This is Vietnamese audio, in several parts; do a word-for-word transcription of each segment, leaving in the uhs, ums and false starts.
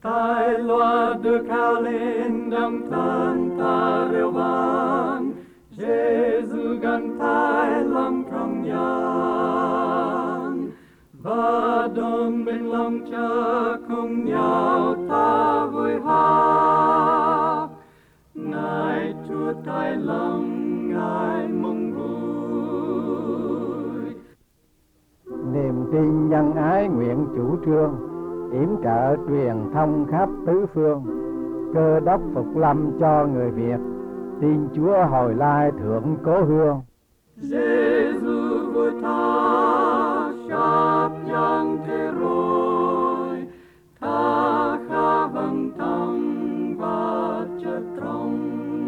Tài loa được cao lên đồng thân ta reo vang, Giê-xu gần thái lòng trong gian, và đồng bên lòng cha cùng nhau ta vui hát. Ngài Chúa thái lòng, Ngài mong vui. Niềm tin nhân ái nguyện chủ trương, yểm trợ truyền thông khắp tứ phương. Cơ đốc phục lâm cho người Việt, tin Chúa hồi lai thượng cố hương. Giê-xu vua ta sắp giang thế rồi, ta khá vâng thăng và chất trong.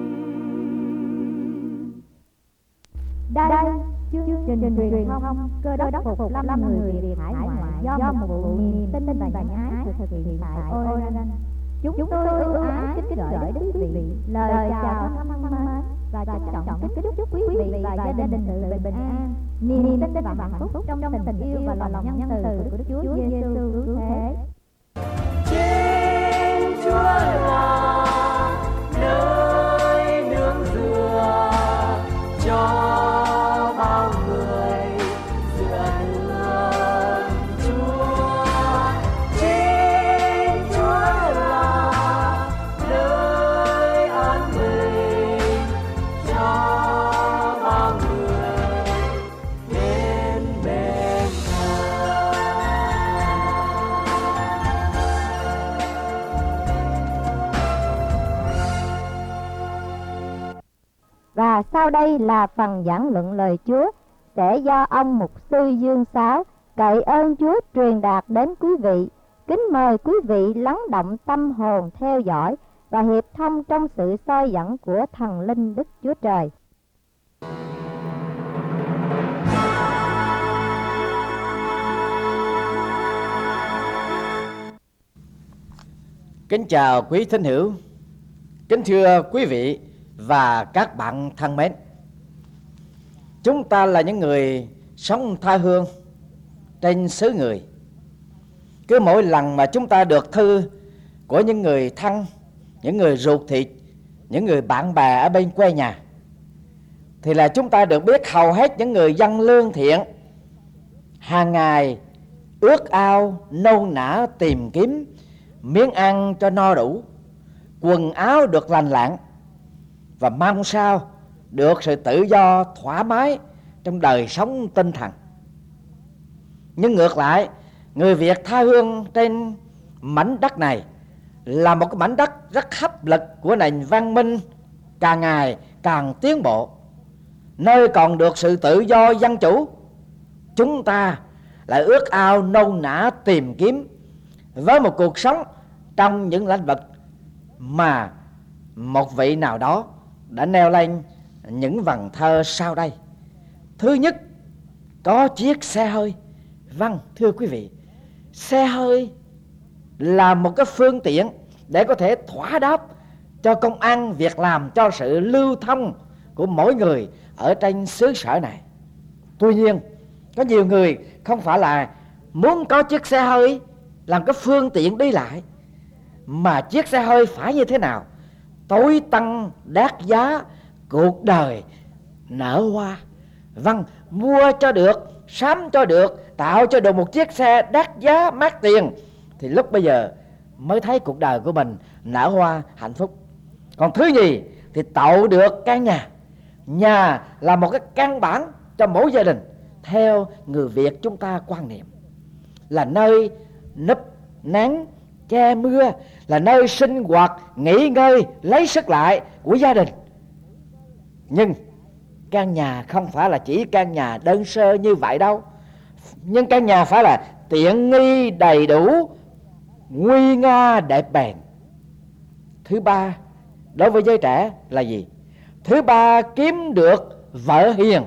Đây chương trình truyền thông Cơ đốc phục lâm người Việt hải ngoại do một vụ niềm tin và nhân ái thực hiện tại Oregon. Chúng tôi ưu ái kính gửi đến quý vị lời chào thân mến và trân trọng kính chúc quý vị và gia đình sự bình an, niềm tin và hạnh phúc trong tình yêu và lòng nhân từ của Đức Chúa Giêsu cứu thế. Trên Chúa là nơi nương dựa cho bao người dựa nương Chúa. Trên Chúa là nơi an bình cho bao người đến bên Ngài. Và sau đây là phần giảng luận lời Chúa sẽ do ông mục sư Dương Sáo cậy ơn Chúa truyền đạt đến quý vị. Kính mời quý vị lắng động tâm hồn theo dõi và hiệp thông trong sự soi dẫn của thần linh Đức Chúa Trời. Kính chào quý thính hữu, kính thưa quý vị và các bạn thân mến. Chúng ta là những người sống tha hương trên xứ người. Cứ mỗi lần mà chúng ta được thư của những người thân, những người ruột thịt, những người bạn bè ở bên quê nhà, thì là chúng ta được biết hầu hết những người dân lương thiện hàng ngày ước ao nôn nã tìm kiếm miếng ăn cho no đủ, quần áo được lành lặn, và mong sao được sự tự do thoải mái trong đời sống tinh thần. Nhưng ngược lại, người Việt tha hương trên mảnh đất này là một cái mảnh đất rất hấp lực của nền văn minh càng ngày càng tiến bộ, nơi còn được sự tự do dân chủ. Chúng ta lại ước ao nôn nã tìm kiếm với một cuộc sống trong những lĩnh vực mà một vị nào đó đã nêu lên những vần thơ sau đây. Thứ nhất, có chiếc xe hơi. Vâng, thưa quý vị, xe hơi là một cái phương tiện để có thể thỏa đáp cho công ăn việc làm, cho sự lưu thông của mỗi người ở trên xứ sở này. Tuy nhiên, có nhiều người không phải là muốn có chiếc xe hơi làm cái phương tiện đi lại, mà chiếc xe hơi phải như thế nào? Tối tân đắt giá, cuộc đời nở hoa. Vâng, mua cho được, sắm cho được, tạo cho được một chiếc xe đắt giá mắc tiền, thì lúc bây giờ mới thấy cuộc đời của mình nở hoa hạnh phúc. Còn thứ nhì thì tạo được căn nhà. Nhà là một cái căn bản cho mỗi gia đình. Theo người Việt chúng ta quan niệm là nơi núp nắng che mưa, là nơi sinh hoạt, nghỉ ngơi, lấy sức lại của gia đình. Nhưng căn nhà không phải là chỉ căn nhà đơn sơ như vậy đâu. Nhưng căn nhà phải là tiện nghi đầy đủ, nguy nga đẹp bền. Thứ ba, đối với giới trẻ là gì? Thứ ba, kiếm được vợ hiền.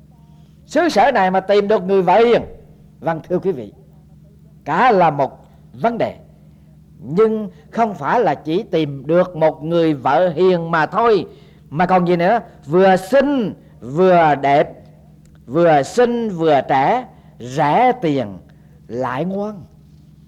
Xứ sở này mà tìm được người vợ hiền, vâng thưa quý vị, cả là một vấn đề. Nhưng không phải là chỉ tìm được một người vợ hiền mà thôi, mà còn gì nữa? Vừa xinh vừa đẹp, vừa xinh vừa trẻ, rẻ tiền lại ngoan.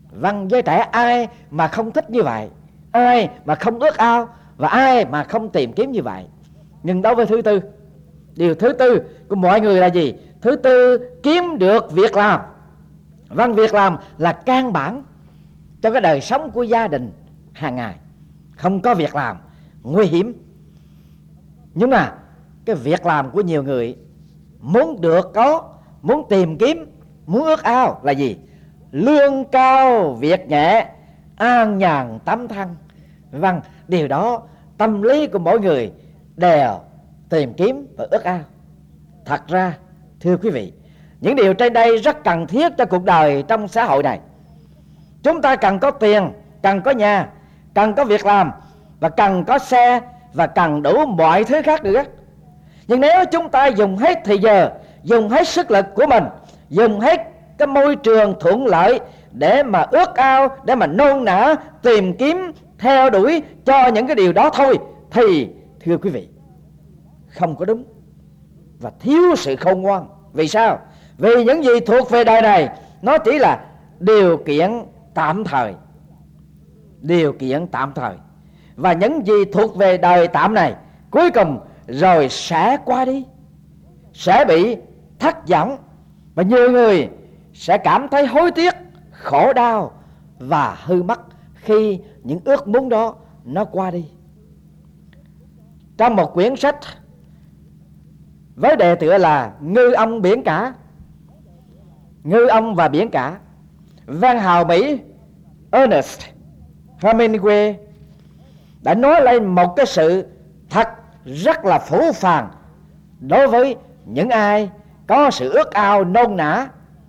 Vâng, giới trẻ ai mà không thích như vậy, ai mà không ước ao, và ai mà không tìm kiếm như vậy. Nhưng đối với thứ tư, điều thứ tư của mọi người là gì? Thứ tư, kiếm được việc làm. Vâng, việc làm là căn bản cho cái đời sống của gia đình hàng ngày. Không có việc làm nguy hiểm. Nhưng mà cái việc làm của nhiều người muốn được có, muốn tìm kiếm, muốn ước ao là gì? Lương cao việc nhẹ, an nhàn tấm thân. Vâng, điều đó tâm lý của mỗi người đều tìm kiếm và ước ao. Thật ra, thưa quý vị, những điều trên đây rất cần thiết cho cuộc đời trong xã hội này. Chúng ta cần có tiền, cần có nhà, cần có việc làm, và cần có xe, và cần đủ mọi thứ khác nữa. Nhưng nếu chúng ta dùng hết thời giờ, dùng hết sức lực của mình, dùng hết cái môi trường thuận lợi để mà ước ao, để mà nôn nã, tìm kiếm, theo đuổi cho những cái điều đó thôi, thì thưa quý vị, không có đúng và thiếu sự khôn ngoan. Vì sao? Vì những gì thuộc về đời này nó chỉ là điều kiện tạm thời. Điều kiện tạm thời. Và những gì thuộc về đời tạm này cuối cùng rồi sẽ qua đi, sẽ bị thất vọng, và nhiều người sẽ cảm thấy hối tiếc, khổ đau và hư mất khi những ước muốn đó nó qua đi. Trong một quyển sách với đề tựa là Ngư ông biển cả, Ngư ông và biển cả, văn hào Mỹ Ernest Hemingway đã nói lên một cái sự thật rất là phũ phàng đối với những ai có sự ước ao nôn nã.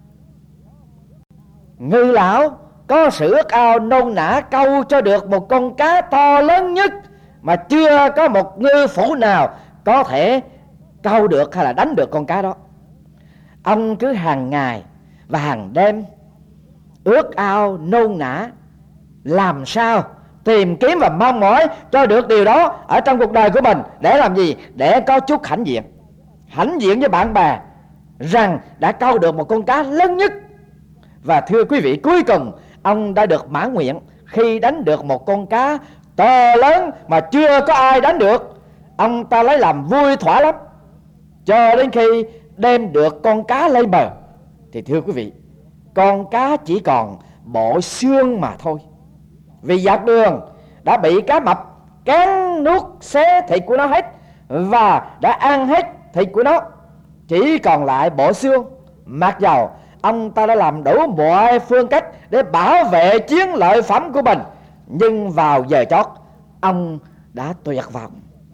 Ngư lão có sự ước ao nôn nã câu cho được một con cá to lớn nhất mà chưa có một ngư phủ nào có thể câu được hay là đánh được con cá đó. Ông cứ hàng ngày và hàng đêm ước ao nôn nã làm sao tìm kiếm và mong mỏi cho được điều đó ở trong cuộc đời của mình. Để làm gì? Để có chút hãnh diện, hãnh diện với bạn bè rằng đã câu được một con cá lớn nhất. Và thưa quý vị, cuối cùng ông đã được mãn nguyện khi đánh được một con cá to lớn mà chưa có ai đánh được. Ông ta lấy làm vui thỏa lắm, cho đến khi đem được con cá lên bờ thì thưa quý vị, con cá chỉ còn bộ xương mà thôi. Vì dọc đường đã bị cá mập cắn nuốt xé thịt của nó hết và đã ăn hết thịt của nó, chỉ còn lại bộ xương. Mặc dầu ông ta đã làm đủ mọi phương cách để bảo vệ chiến lợi phẩm của mình, nhưng vào giờ chót ông đã tuyệt vọng.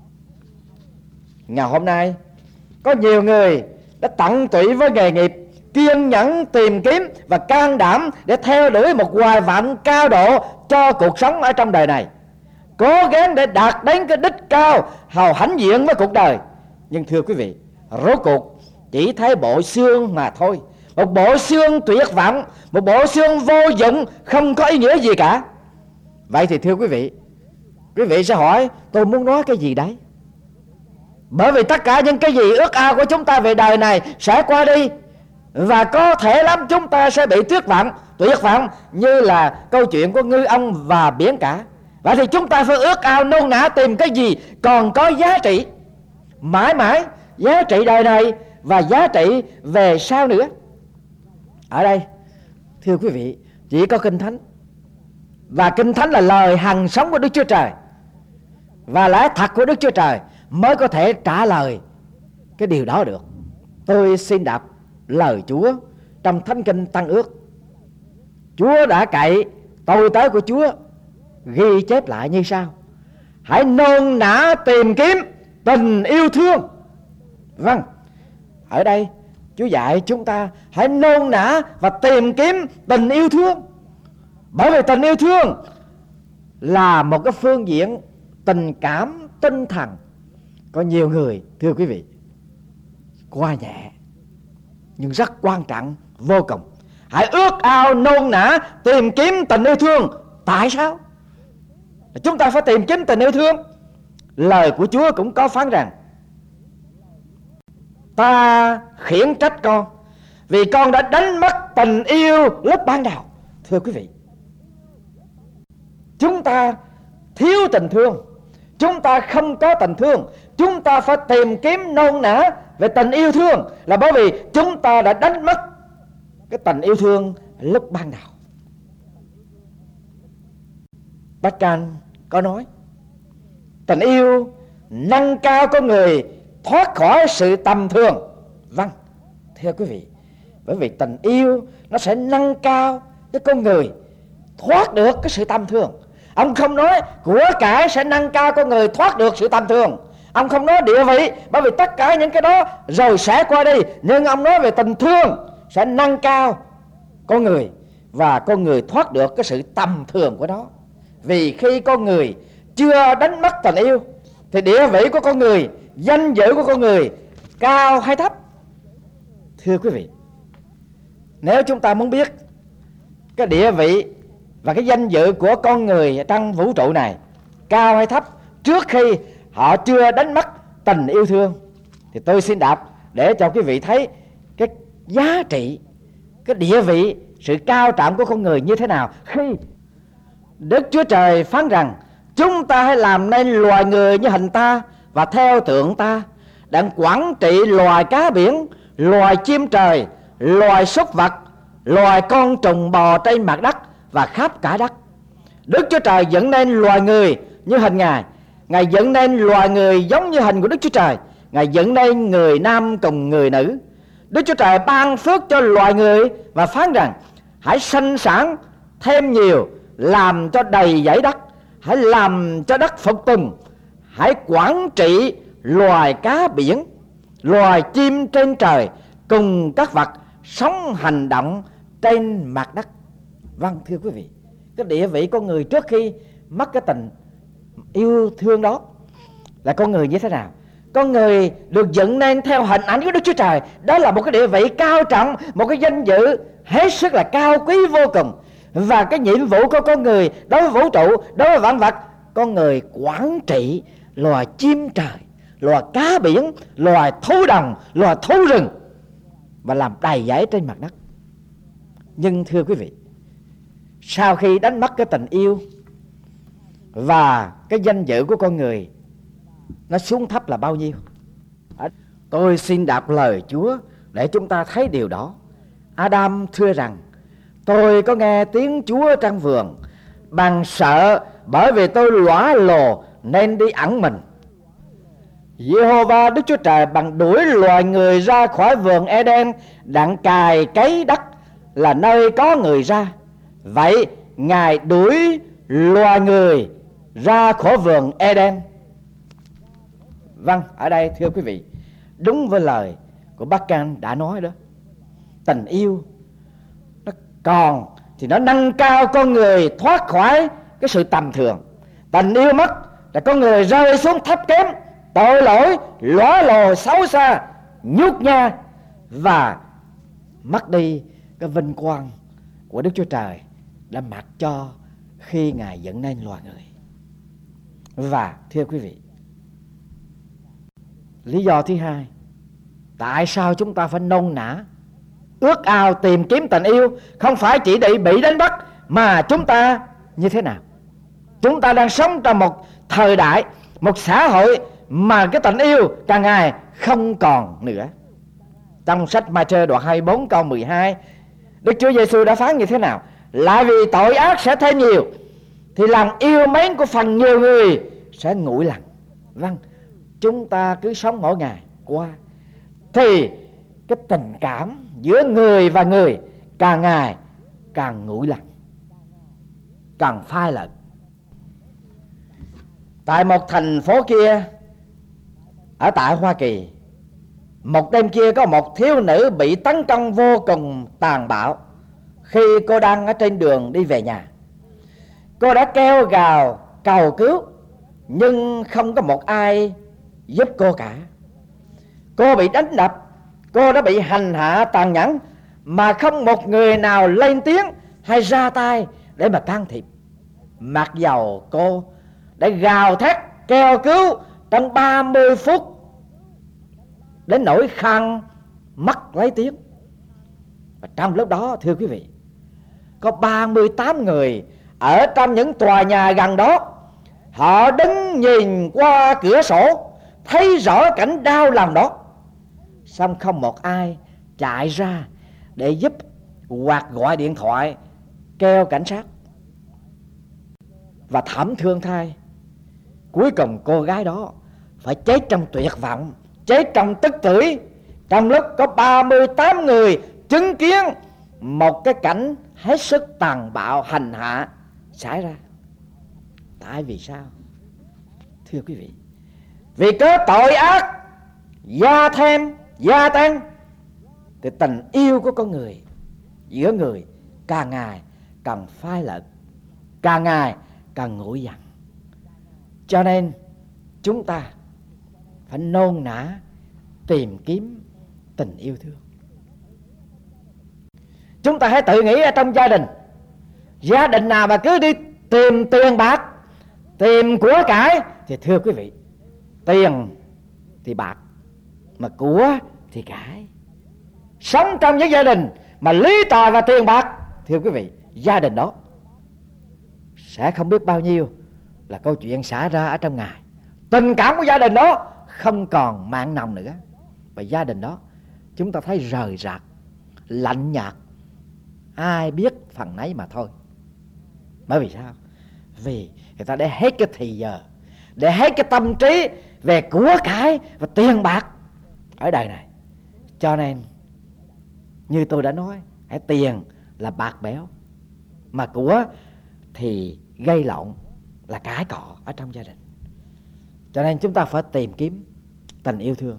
Ngày hôm nay có nhiều người đã tận tụy với nghề nghiệp, kiên nhẫn tìm kiếm và can đảm để theo đuổi một hoài vọng cao độ cho cuộc sống ở trong đời này, cố gắng để đạt đến cái đích cao, hào hãnh diện với cuộc đời. Nhưng thưa quý vị, rốt cuộc chỉ thấy bộ xương mà thôi, một bộ xương tuyệt vọng, một bộ xương vô dụng, không có ý nghĩa gì cả. Vậy thì thưa quý vị, quý vị sẽ hỏi tôi muốn nói cái gì đấy? Bởi vì tất cả những cái gì ước ao của chúng ta về đời này sẽ qua đi, và có thể lắm chúng ta sẽ bị tuyệt vọng, tuyệt vọng như là câu chuyện của ngư ông và biển cả. Vậy thì chúng ta phải ước ao nôn nã tìm cái gì còn có giá trị mãi mãi, giá trị đời này và giá trị về sau nữa. Ở đây thưa quý vị, chỉ có Kinh Thánh, và Kinh Thánh là lời hằng sống của Đức Chúa Trời và lẽ thật của Đức Chúa Trời mới có thể trả lời cái điều đó được. Tôi xin đọc lời Chúa trong Thánh Kinh Tân Ước. Chúa đã cậy tôi tớ của Chúa ghi chép lại như sau: hãy nôn nã tìm kiếm tình yêu thương. Vâng, ở đây Chúa dạy chúng ta hãy nôn nã và tìm kiếm tình yêu thương. Bởi vì tình yêu thương là một cái phương diện tình cảm tinh thần. Có nhiều người, thưa quý vị, qua nhẹ nhưng rất quan trọng vô cùng. Hãy ước ao nôn nã tìm kiếm tình yêu thương. Tại sao? Chúng ta phải tìm kiếm tình yêu thương. Lời của Chúa cũng có phán rằng: ta khiển trách con vì con đã đánh mất tình yêu lúc ban đầu. Thưa quý vị, chúng ta thiếu tình thương, chúng ta không có tình thương, chúng ta phải tìm kiếm nôn nã về tình yêu thương, là bởi vì chúng ta đã đánh mất cái tình yêu thương lúc ban đầu. Pascal có nói tình yêu nâng cao con người thoát khỏi sự tầm thường. Vâng, thưa quý vị, bởi vì tình yêu nó sẽ nâng cao cái con người thoát được cái sự tầm thường. Ông không nói của cải sẽ nâng cao con người thoát được sự tầm thường. Ông không nói địa vị, bởi vì tất cả những cái đó rồi sẽ qua đi. Nhưng ông nói về tình thương sẽ nâng cao con người, và con người thoát được cái sự tầm thường của nó. Vì khi con người chưa đánh mất tình yêu thì địa vị của con người, danh dự của con người cao hay thấp? Thưa quý vị, nếu chúng ta muốn biết cái địa vị và cái danh dự của con người trong vũ trụ này cao hay thấp trước khi họ chưa đánh mất tình yêu thương, thì tôi xin đọc để cho quý vị thấy cái giá trị, cái địa vị, sự cao trọng của con người như thế nào. Khi Đức Chúa Trời phán rằng chúng ta hãy làm nên loài người như hình ta và theo tượng ta, đang quản trị loài cá biển, loài chim trời, loài súc vật, loài con trùng bò trên mặt đất và khắp cả đất. Đức Chúa Trời dựng nên loài người như hình Ngài. Ngài dựng nên loài người giống như hình của Đức Chúa Trời. Ngài dựng nên người nam cùng người nữ. Đức Chúa Trời ban phước cho loài người và phán rằng hãy sinh sản thêm nhiều, làm cho đầy dãy đất, hãy làm cho đất phục tùng, hãy quản trị loài cá biển, loài chim trên trời cùng các vật sống hành động trên mặt đất. Vâng, thưa quý vị, cái địa vị con người trước khi mất cái tình yêu thương đó là con người như thế nào? Con người được dựng nên theo hình ảnh của Đức Chúa Trời. Đó là một cái địa vị cao trọng, một cái danh dự hết sức là cao quý vô cùng. Và cái nhiệm vụ của con người đối với vũ trụ, đối với vạn vật, con người quản trị loài chim trời, loài cá biển, loài thú đồng, loài thú rừng, và làm đầy dãy trên mặt đất. Nhưng thưa quý vị, sau khi đánh mất cái tình yêu và cái danh dự của con người, nó xuống thấp là bao nhiêu? Tôi xin đọc lời Chúa để chúng ta thấy điều đó. Adam thưa rằng: tôi có nghe tiếng Chúa trong vườn, bằng sợ bởi vì tôi lõa lồ nên đi ẩn mình. Giê-hô-va Đức Chúa Trời bằng đuổi loài người ra khỏi vườn Eden, đặng cày cấy đất là nơi có người ra. Vậy Ngài đuổi loài người ra khỏi vườn Eden. Vâng, ở đây thưa quý vị, đúng với lời của bác Can đã nói đó. Tình yêu nó còn thì nó nâng cao con người thoát khỏi cái sự tầm thường. Tình yêu mất là con người rơi xuống thấp kém, tội lỗi, lõa lồ, xấu xa, nhút nhát và mất đi cái vinh quang của Đức Chúa Trời đã mặc cho khi Ngài dựng nên loài người. Và thưa quý vị, lý do thứ hai tại sao chúng ta phải nôn nã ước ao tìm kiếm tình yêu, không phải chỉ để bị đánh bắt, mà chúng ta như thế nào? Chúng ta đang sống trong một thời đại, một xã hội mà cái tình yêu càng ngày không còn nữa. Trong sách Ma-thơ đoạn hai mươi bốn câu mười hai, Đức Chúa Giêsu đã phán như thế nào? Lại vì tội ác sẽ thêm nhiều, thì lòng yêu mến của phần nhiều người sẽ nguội lạnh. Vâng, chúng ta cứ sống mỗi ngày qua, thì cái tình cảm giữa người và người càng ngày càng nguội lạnh, càng phai lẫn. Tại một thành phố kia ở tại Hoa Kỳ, một đêm kia có một thiếu nữ bị tấn công vô cùng tàn bạo. Khi cô đang ở trên đường đi về nhà, cô đã kêu gào cầu cứu, nhưng không có một ai giúp cô cả. Cô bị đánh đập, cô đã bị hành hạ tàn nhẫn, mà không một người nào lên tiếng hay ra tay để mà can thiệp. Mặc dầu cô đã gào thét kêu cứu trong ba mươi phút đến nỗi khang mất lấy tiếng. Và trong lúc đó, thưa quý vị, có ba mươi tám người ở trong những tòa nhà gần đó. Họ đứng nhìn qua cửa sổ, thấy rõ cảnh đau lòng đó, xong không một ai chạy ra để giúp hoặc gọi điện thoại kêu cảnh sát. Và thảm thương thay, cuối cùng cô gái đó phải chết trong tuyệt vọng, chết trong tức tưởi, trong lúc có ba mươi tám người chứng kiến một cái cảnh hết sức tàn bạo hành hạ xảy ra. Tại vì sao? Thưa quý vị, vì cớ tội ác gia thêm gia tăng, thì tình yêu của con người giữa người càng ngày càng phai lợt, càng ngày càng nguội dần. Cho nên chúng ta phải nôn nã tìm kiếm tình yêu thương. Chúng ta hãy tự nghĩ ở trong gia đình, gia đình nào mà cứ đi tìm tiền bạc, tìm của cải, thì thưa quý vị, tiền thì bạc, mà của thì cải. Sống trong những gia đình mà lý tài và tiền bạc, thưa quý vị, gia đình đó sẽ không biết bao nhiêu là câu chuyện xảy ra ở trong ngày. Tình cảm của gia đình đó không còn mặn nồng nữa, và gia đình đó chúng ta thấy rời rạc, lạnh nhạt, ai biết phần nấy mà thôi. Bởi vì sao? Vì người ta để hết cái thì giờ, để hết cái tâm trí về của cải và tiền bạc ở đời này. Cho nên như tôi đã nói, hãy tiền là bạc béo, mà của thì gây lộn, là cãi cọ ở trong gia đình. Cho nên chúng ta phải tìm kiếm tình yêu thương.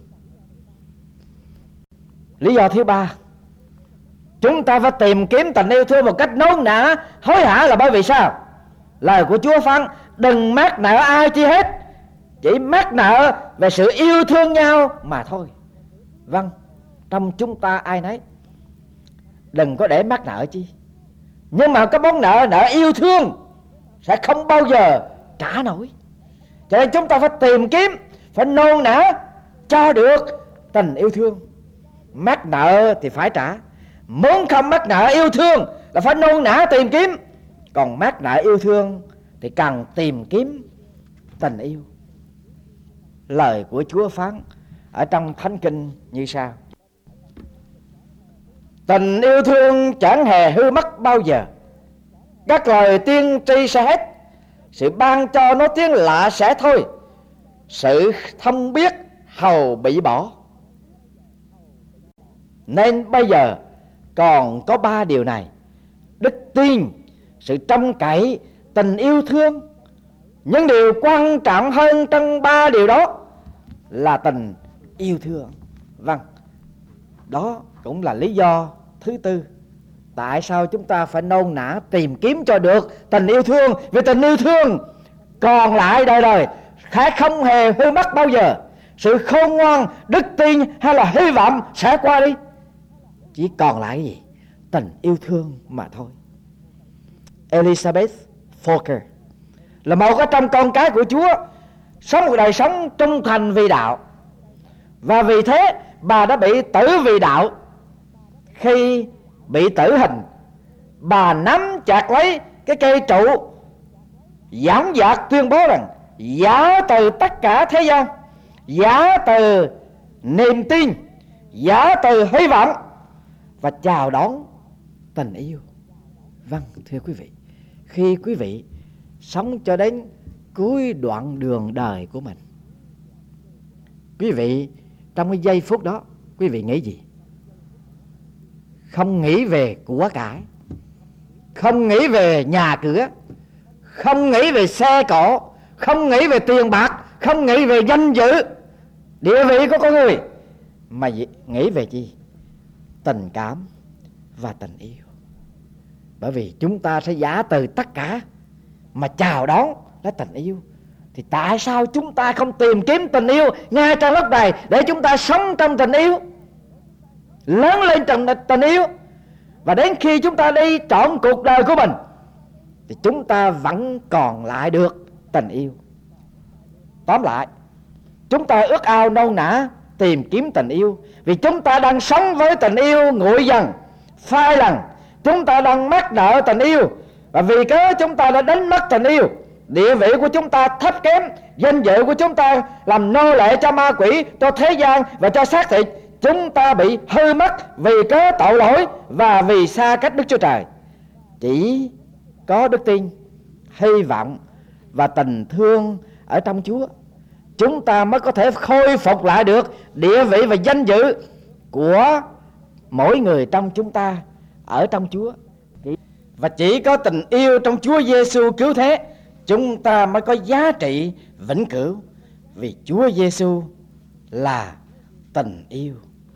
Lý do thứ ba, chúng ta phải tìm kiếm tình yêu thương một cách nôn nã, hối hả, là bởi vì sao? Lời của Chúa phán: đừng mắc nợ ai chi hết, chỉ mắc nợ về sự yêu thương nhau mà thôi. Vâng, trong chúng ta ai nấy đừng có để mắc nợ chi, nhưng mà cái món nợ nợ yêu thương sẽ không bao giờ trả nổi. Cho nên chúng ta phải tìm kiếm, phải nôn nã cho được tình yêu thương. Mắc nợ thì phải trả, muốn không mắc nợ yêu thương là phải nôn nã tìm kiếm. Còn mắc nợ yêu thương thì cần tìm kiếm tình yêu. Lời của Chúa phán ở trong Thánh Kinh như sau: tình yêu thương chẳng hề hư mất bao giờ, các lời tiên tri sẽ hết, sự ban cho nó tiếng lạ sẽ thôi, sự thông biết hầu bị bỏ. Nên bây giờ còn có ba điều này: đức tin, sự trông cậy, tình yêu thương. Nhưng điều quan trọng hơn trong ba điều đó là tình yêu thương. Vâng, đó cũng là lý do thứ tư tại sao chúng ta phải nôn nã tìm kiếm cho được tình yêu thương. Vì tình yêu thương còn lại đời đời sẽ không hề hư mất bao giờ. Sự khôn ngoan, đức tin hay là hy vọng sẽ qua đi, chỉ còn lại cái gì? Tình yêu thương mà thôi. Elizabeth Forker là một trong con cái của Chúa, sống một đời sống trung thành vì đạo, và vì thế bà đã bị tử vì đạo. Khi bị tử hình, bà nắm chặt lấy cái cây trụ, dõng dạc tuyên bố rằng: giả từ tất cả thế gian, giả từ niềm tin, giả từ hy vọng, và chào đón tình yêu. Vâng, thưa quý vị, khi quý vị sống cho đến cuối đoạn đường đời của mình, quý vị trong cái giây phút đó, quý vị nghĩ gì? Không nghĩ về của cải, không nghĩ về nhà cửa, không nghĩ về xe cộ, không nghĩ về tiền bạc, không nghĩ về danh dự, địa vị của con người, mà nghĩ về chi? Tình cảm và tình yêu. Bởi vì chúng ta sẽ giả từ tất cả mà chào đón lấy tình yêu. Thì tại sao chúng ta không tìm kiếm tình yêu ngay trong lúc này, để chúng ta sống trong tình yêu, lớn lên trong tình yêu, và đến khi chúng ta đi trọn cuộc đời của mình thì chúng ta vẫn còn lại được tình yêu. Tóm lại, chúng ta ước ao nôn nã tìm kiếm tình yêu, vì chúng ta đang sống với tình yêu nguội dần, phai lần. Chúng ta đang mắc nợ tình yêu, Và vì cớ chúng ta đã đánh mất tình yêu, địa vị của chúng ta thấp kém, danh dự của chúng ta làm nô lệ cho ma quỷ, cho thế gian và cho xác thịt, chúng ta bị hư mất vì cớ tội lỗi và vì xa cách Đức Chúa Trời. Chỉ có đức tin, hy vọng và tình thương ở trong Chúa, chúng ta mới có thể khôi phục lại được địa vị và danh dự của mỗi người trong chúng ta ở trong Chúa. Và chỉ có tình yêu trong Chúa Giêsu cứu thế, chúng ta mới có giá trị vĩnh cửu, vì Chúa Giêsu là tình yêu.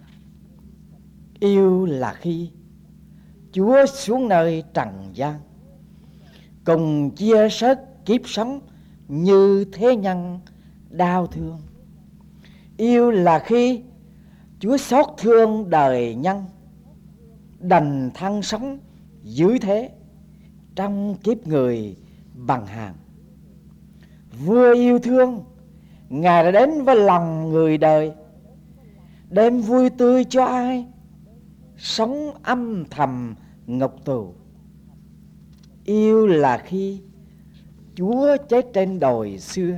Yêu là khi Chúa xuống nơi trần gian, cùng chia sớt kiếp sống như thế nhân đau thương. Yêu là khi Chúa xót thương đời nhân, đành thân sống dưới thế trong kiếp người bằng hàng. Vua yêu thương, Ngài đã đến với lòng người đời, đem vui tươi cho ai sống âm thầm ngục tù. Yêu là khi Chúa chết trên đồi xưa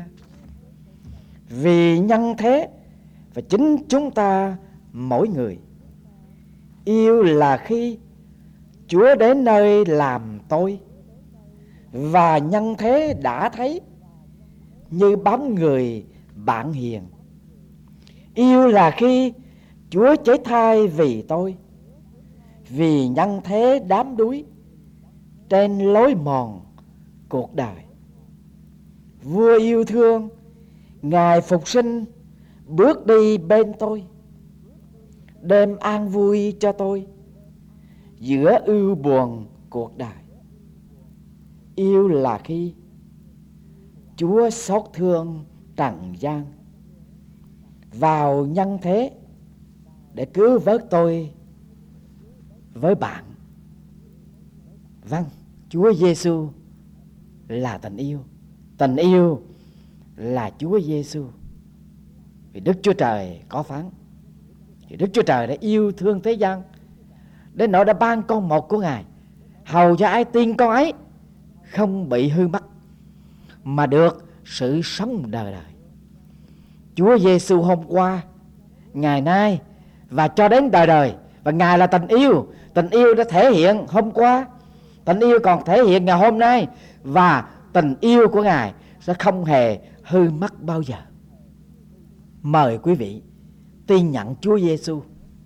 vì nhân thế và chính chúng ta mỗi người. Yêu là khi Chúa đến nơi làm tôi và nhân thế đã thấy như bóng người bạn hiền. Yêu là khi Chúa chết thay vì tôi, vì nhân thế đám đuối trên lối mòn cuộc đời. Vua yêu thương, Ngài phục sinh bước đi bên tôi, đem an vui cho tôi giữa ưu buồn cuộc đời. Yêu là khi Chúa xót thương trần gian, vào nhân thế để cứu vớt tôi với bạn. Vâng, Chúa Giêsu là tình yêu. Tình yêu là Chúa Giêsu. Vì Đức Chúa Trời có phán, vì Đức Chúa Trời đã yêu thương thế gian đến nỗi đã ban con một của Ngài, hầu cho ai tin con ấy không bị hư mất, mà được sự sống đời đời. Chúa Giêsu hôm qua, ngày nay và cho đến đời đời. Và Ngài là tình yêu. Tình yêu đã thể hiện hôm qua, tình yêu còn thể hiện ngày hôm nay, và tình yêu của Ngài sẽ không hề hư mất bao giờ. Mời quý vị tin nhận Chúa Giêsu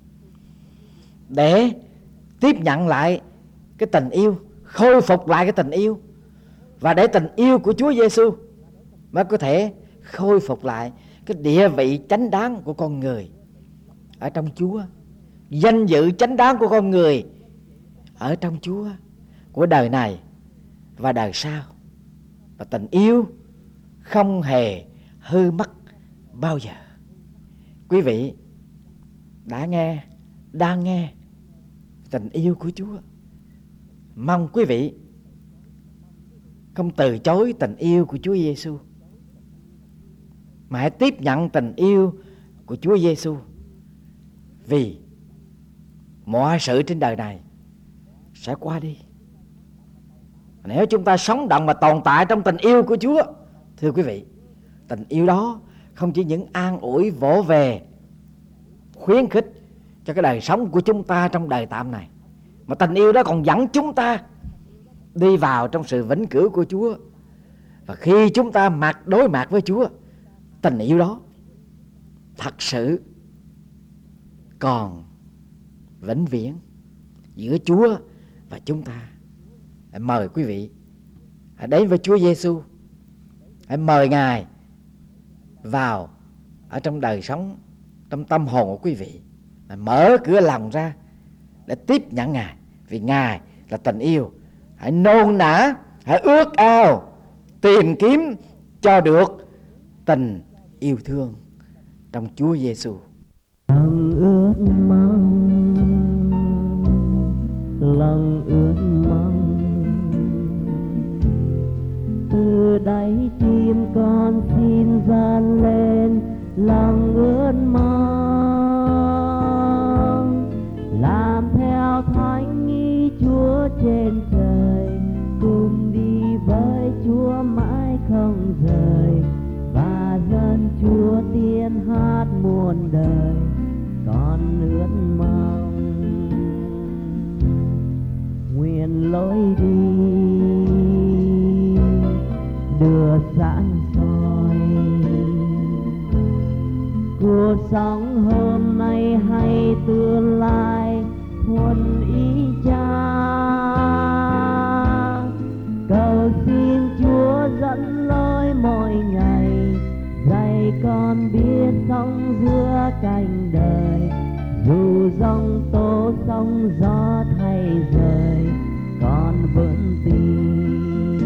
để tiếp nhận lại cái tình yêu, khôi phục lại cái tình yêu, và để tình yêu của Chúa Giêsu mới có thể khôi phục lại cái địa vị chánh đáng của con người ở trong Chúa, danh dự chánh đáng của con người ở trong Chúa, của đời này và đời sau. Và tình yêu không hề hư mất bao giờ. Quý vị đã nghe, đang nghe tình yêu của Chúa. Mong quý vị không từ chối tình yêu của Chúa Giêsu, mà hãy tiếp nhận tình yêu của Chúa Giêsu. Vì mọi sự trên đời này sẽ qua đi. Nếu chúng ta sống động và tồn tại trong tình yêu của Chúa, thưa quý vị, tình yêu đó không chỉ những an ủi vỗ về, khuyến khích cho cái đời sống của chúng ta trong đời tạm này, mà tình yêu đó còn dẫn chúng ta đi vào trong sự vĩnh cửu của Chúa. Và khi chúng ta mặt đối mặt với Chúa, tình yêu đó thật sự còn vĩnh viễn giữa Chúa và chúng ta. Hãy mời quý vị hãy đến với Chúa Giêsu, hãy mời Ngài vào ở trong đời sống, trong tâm hồn của quý vị. Hãy mở cửa lòng ra để tiếp nhận Ngài, vì Ngài là tình yêu. Hãy nôn nã, hãy ước ao tìm kiếm cho được tình yêu thương trong Chúa Giêsu. Lòng ước mong, lòng ước mong, từ đáy tim con xin dâng lên lòng ước mong, làm theo thánh ý Chúa trên trời. cùng đi với Chúa mãi không rời, và dân Chúa tiên hát muôn đời. Con ước mong nguyện lối đi đưa sáng soi, cuộc sống hôm nay hay tương lai thuận ý Cha. Cầu xin Chúa dẫn lối mỗi ngày, dạy con biết sống giữa cảnh đời. Dù giông tố sóng gió thay rời, con vẫn tin.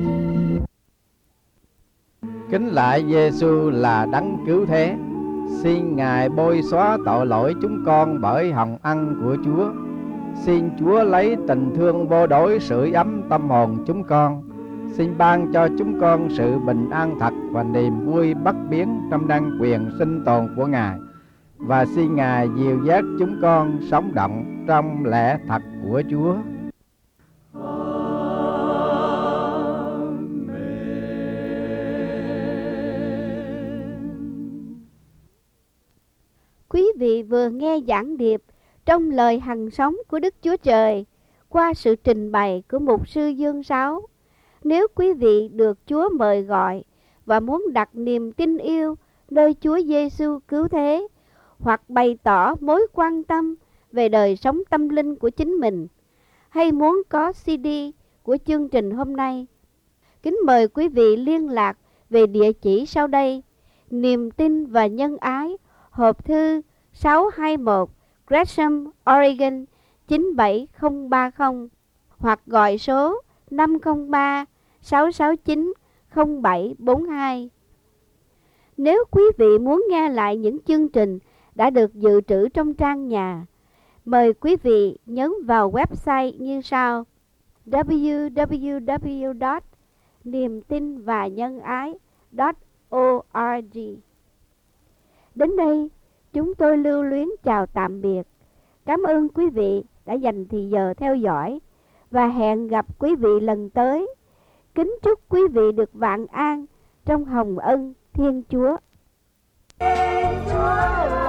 Kính lạy Giêsu là đấng cứu thế, xin Ngài bôi xóa tội lỗi chúng con bởi hồng ân của Chúa. Xin Chúa lấy tình thương vô đối sưởi ấm tâm hồn chúng con. Xin ban cho chúng con sự bình an thật và niềm vui bất biến trong đăng quyền sinh tồn của Ngài. Và xin Ngài dìu dắt chúng con sống động trong lẽ thật của Chúa. Quý vị vừa nghe giảng điệp trong lời hằng sống của Đức Chúa Trời qua sự trình bày của mục sư Dương Sáu. Nếu quý vị được Chúa mời gọi và muốn đặt niềm tin yêu nơi Chúa Giêsu cứu thế, hoặc bày tỏ mối quan tâm về đời sống tâm linh của chính mình, hay muốn có xê đê của chương trình hôm nay, kính mời quý vị liên lạc về địa chỉ sau đây: Niềm tin và nhân ái, hộp thư sáu hai mốt Gresham, Oregon chín bảy không ba không, hoặc gọi số năm không ba sáu sáu chín không bảy bốn hai. Nếu quý vị muốn nghe lại những chương trình đã được dự trữ trong trang nhà, mời quý vị nhấn vào website như sau: w w w chấm niềm tin và nhân ái chấm org. Đến đây, chúng tôi lưu luyến chào tạm biệt. Cảm ơn quý vị đã dành thời giờ theo dõi và hẹn gặp quý vị lần tới. Kính chúc quý vị được vạn an trong hồng ân Thiên Chúa. Thiên Chúa